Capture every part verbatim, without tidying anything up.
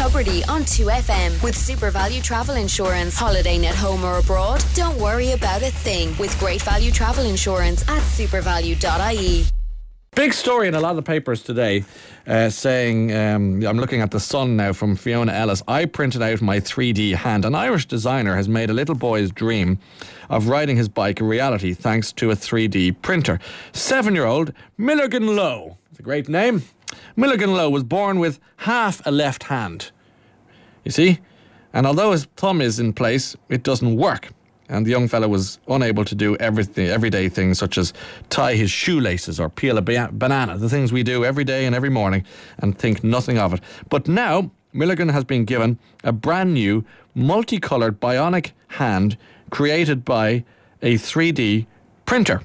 Tubridy on two F M with Super Value Travel Insurance. Holidaying at home or abroad? Don't worry about a thing with Great Value Travel Insurance at supervalue dot I E. Big story in a lot of the papers today uh, saying, um, I'm looking at The Sun now from Fiona Ellis. I printed out my three D hand. An Irish designer has made a little boy's dream of riding his bike a reality thanks to a three D printer. Seven-year-old Milligan Lowe. It's a great name. Milligan Lowe was born with half a left hand. You see? And although his thumb is in place, it doesn't work. And the young fellow was unable to do everything, everyday things such as tie his shoelaces or peel a ba- banana, the things we do every day and every morning, and think nothing of it. But now, Milligan has been given a brand new, multicoloured bionic hand created by a three D printer.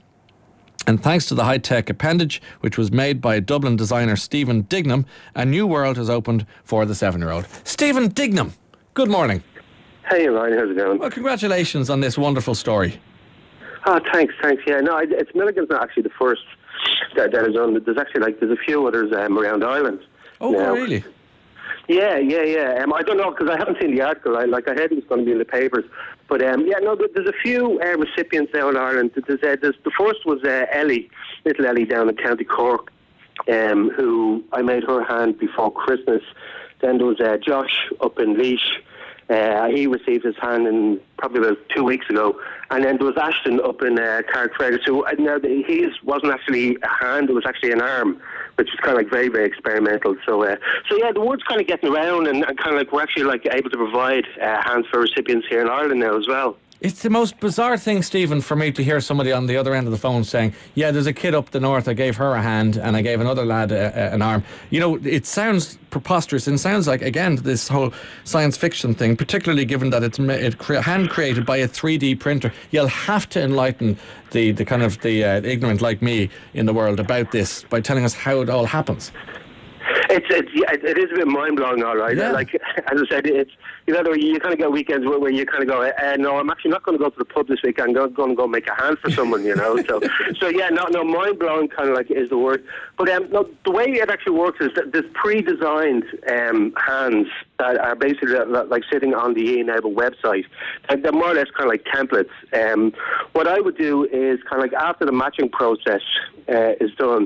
And thanks to the high-tech appendage, which was made by Dublin designer Stephen Dignam, a new world has opened for the seven-year-old. Stephen Dignam, good morning. Hey Ryan, how's it going? Well, congratulations on this wonderful story. Oh, thanks, thanks. Yeah, no, it's Milligan's not actually the first that, that is on. There's actually like there's a few others um, around Ireland. Oh, now. Really? Yeah, yeah, yeah. Um, I don't know because I haven't seen the article. I, like I heard it was going to be in the papers, but um, yeah, no, there's a few uh, recipients now in Ireland. There's, uh, there's, the first was uh, Ellie, little Ellie down in County Cork, um, who I made her hand before Christmas. Then there was uh, Josh up in Laois. Uh, he received his hand in probably about two weeks ago. And then there was Ashton up in uh, Carrickfergus, who uh, now his wasn't actually a hand, it was actually an arm, which was kind of like very, very experimental. So, uh, so yeah, the word's kind of getting around, and, and kind of like we're actually like able to provide uh, hands for recipients here in Ireland now as well. It's the most bizarre thing, Stephen, for me to hear somebody on the other end of the phone saying, yeah, there's a kid up the north, I gave her a hand and I gave another lad a, a, an arm. You know, it sounds preposterous and sounds like, again, this whole science fiction thing, particularly given that it's it cre- hand created by a three D printer. You'll have to enlighten the, the kind of the uh, ignorant like me in the world about this by telling us how it all happens. It's, it's yeah, it is a bit mind-blowing, all right. Yeah. Like, as I said, it's, you know, you kind of get weekends where, where you kind of go, uh, no, I'm actually not going to go to the pub this weekend. I'm going to go make a hand for someone, you know. So, so yeah, no, no, mind-blowing kind of like is the word. But um, no, the way it actually works is that there's pre-designed um, hands that are basically like sitting on the E-Enable website. They're more or less kind of like templates. Um, what I would do is kind of like after the matching process uh, is done,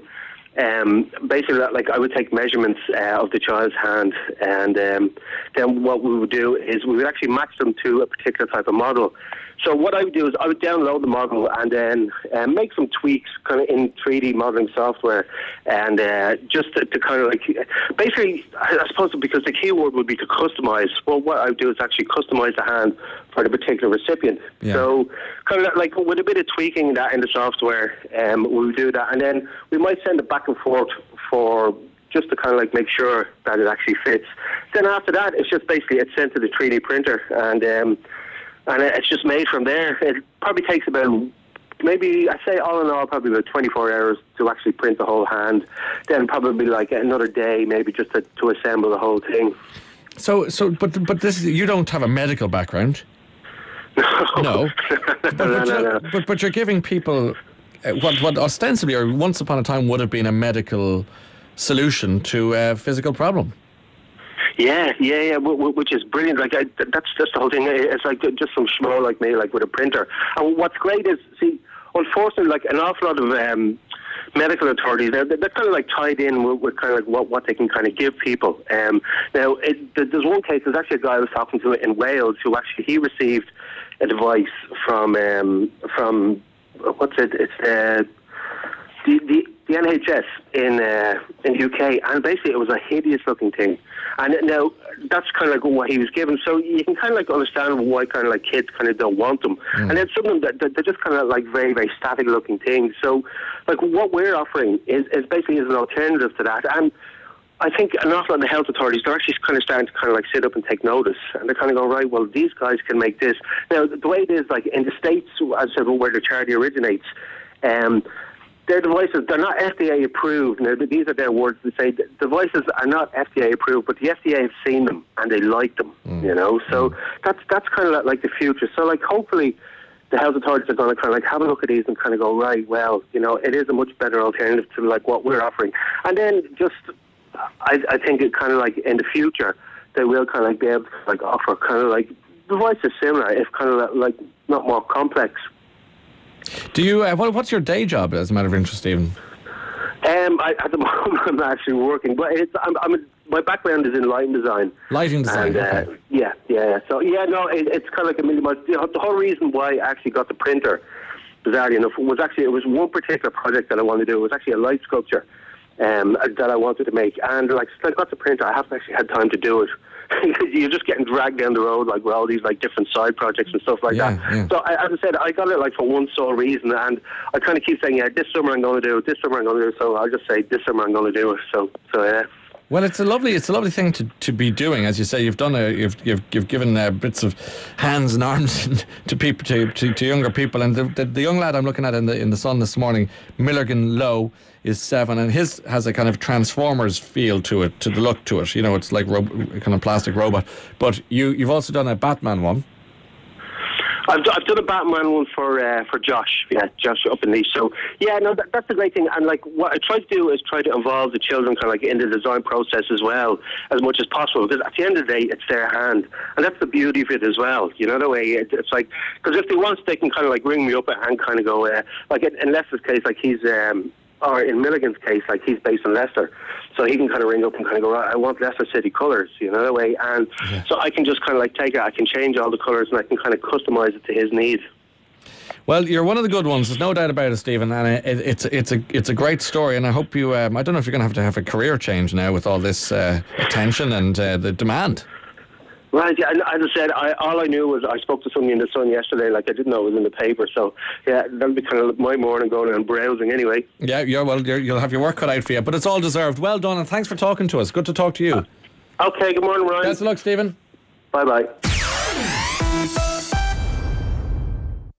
Um, basically, like I would take measurements uh, of the child's hand, and um, then what we would do is we would actually match them to a particular type of model. So what I would do is I would download the model and then uh, make some tweaks kind of in three D modeling software, and uh, just to, to kind of like basically, I suppose because the key word would be to customize. Well, what I would do is actually customize the hand for the particular recipient. Yeah. So kind of like with a bit of tweaking that in the software, um, we would do that, and then we might send it back and forth for just to kind of like make sure that it actually fits. Then after that, it's just basically it's sent to the three D printer, and um, and it's just made from there. It probably takes about maybe, I say all in all, probably about twenty-four hours to actually print the whole hand. Then probably like another day, maybe just to, to assemble the whole thing. So, so, but but this you don't have a medical background. No, no. But, no, but, no, you're, no. but but you're giving people uh, what what ostensibly or once upon a time would have been a medical solution to a physical problem. Yeah, yeah, yeah, which is brilliant. Like I, that's just the whole thing. It's like just some schmo like me, like with a printer. And what's great is, see, unfortunately, like an awful lot of um, medical authorities, they're, they're kind of like tied in with, with kind of like what, what they can kind of give people. Um, now, it, there's one case. There's actually a guy I was talking to in Wales who actually he received a device from um, from what's it? It's uh, the the. the N H S in uh, in the U K, and basically it was a hideous looking thing. And now that's kind of like what he was given. So you can kind of like understand why kind of like kids kind of don't want them. Mm. And it's something that, that they're just kind of like very very static looking things. So like what we're offering is, is basically is an alternative to that. And I think an awful lot of the health authorities, they're actually kind of starting to kind of like sit up and take notice, and they're kind of going, right, well, these guys can make this. Now the way it is, like in the States, as I said, where the charity originates, um. their devices, they're not F D A approved. Now, these are their words to say the devices are not F D A approved, but the F D A have seen them and they like them, mm. you know. So mm. that's that's kind of like the future. So, like, hopefully the health authorities are going to kind of like have a look at these and kind of go, right, well, you know, it is a much better alternative to like what we're offering. And then just, I, I think it kind of like in the future, they will kind of like be able to like offer kind of like devices similar, if kind of like not more complex. Do you? Uh, what, what's your day job, as a matter of interest, Stephen? Um, I, at the moment, I'm actually working, but it's, I'm, I'm a, my background is in lighting design. Lighting design, and, uh, okay. Yeah, yeah. So yeah, no, it, it's kind of like a million miles. You know, the whole reason why I actually got the printer, bizarrely enough, was actually it was one particular project that I wanted to do. It was actually a light sculpture um, that I wanted to make, and like since I got the printer, I haven't actually had time to do it. You're just getting dragged down the road like with all these like different side projects and stuff like yeah, that. Yeah. So I, as I said, I got it like for one sole reason, and I kind of keep saying, yeah, this summer I'm going to do it. This summer I'm going to do it. So I'll just say this summer I'm going to do it. So so yeah. Well, it's a lovely, it's a lovely thing to, to be doing, as you say. You've done a, you've you've you've given uh, bits of hands and arms to people, to, to, to younger people. And the, the the young lad I'm looking at in the in the Sun this morning, Milligan Lowe, is seven, and his has a kind of Transformers feel to it, to the look to it. You know, it's like ro- kind of plastic robot. But you you've also done a Batman one. I've, I've done a Batman one for uh, for Josh, yeah, Josh up in Leash. So yeah, no, that, that's a great thing. And like what I try to do is try to involve the children kind of like in the design process as well, as much as possible. Because at the end of the day, it's their hand, and that's the beauty of it as well. You know the way it, it's like, because if they want, they can kind of like ring me up and kind of go uh, like in Lester's case, like he's. Um, Or in Milligan's case, like he's based in Leicester, so he can kind of ring up and kind of go, I want Leicester City colours, you know, that way. And yeah. So I can just kind of like take it, I can change all the colours, and I can kind of customise it to his needs. Well, you're one of the good ones. There's no doubt about it, Stephen, and it, it's it's a it's a great story. And I hope you. Um, I don't know if you're going to have to have a career change now with all this uh, attention and uh, the demand. Right, yeah, as I said, I, all I knew was I spoke to somebody in the Sun yesterday, like I didn't know it was in the paper, so yeah, that'll be kind of my morning going and browsing anyway. Yeah, yeah well, you're, you'll have your work cut out for you, but it's all deserved. Well done, and thanks for talking to us. Good to talk to you. Okay, good morning, Ryan. Best of luck, Stephen. Bye-bye.